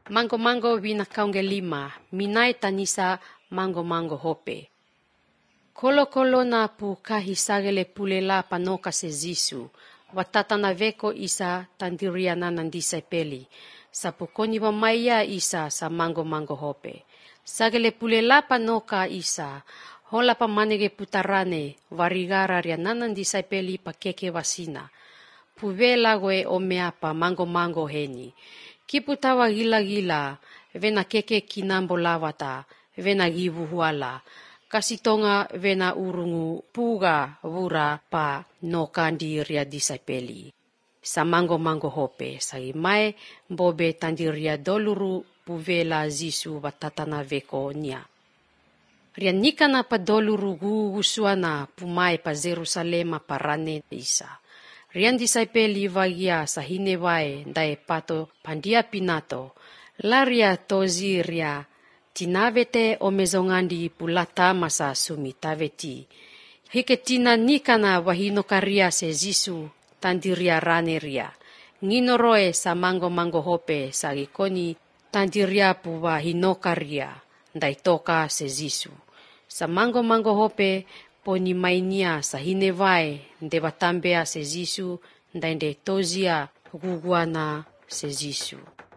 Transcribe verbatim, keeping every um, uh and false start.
Mango-mango vina kaunge lima, minai tanisa mango-mango hope. Kolo-kolo na pu kahi sagele pulela panoka se Zisu, watatana veko isa tandiriana nandisa peli, sapu koni maya isa sa mango-mango hope. Sagele pulela panoka isa, hola pamanege putarane, varigara riananandisa peli pakeke wasina. Puvela gue omeapa mango-mango heni. Kiputawa gila-gila, vena keke kinambo lawata, vena givu huala. Kasitonga vena urungu puga vura pa no kandiria disapeli. Sa mango-mango hope, sagi mai bobe tandiria doluru puvela Zisu watatana veko nia. Rianika na pa doluru gugusuana pumai pa Jerusalema parane isa. Rian disapeli vagia sa hinewae dae pato pandia pinato. Laria toziria tinavete o mezongandi pulata masa sumitaveti. Hiketina nikana wahinokaria se Zisu tandiria raneria. Nginoroe sa mango-mango hope sa gikoni tandiria puwa hinokaria daitoka se Zisu. Sa mango-mango hope poni mainia sa hinewae ndebatambea se Zisu ndende tozia guguana se Zisu.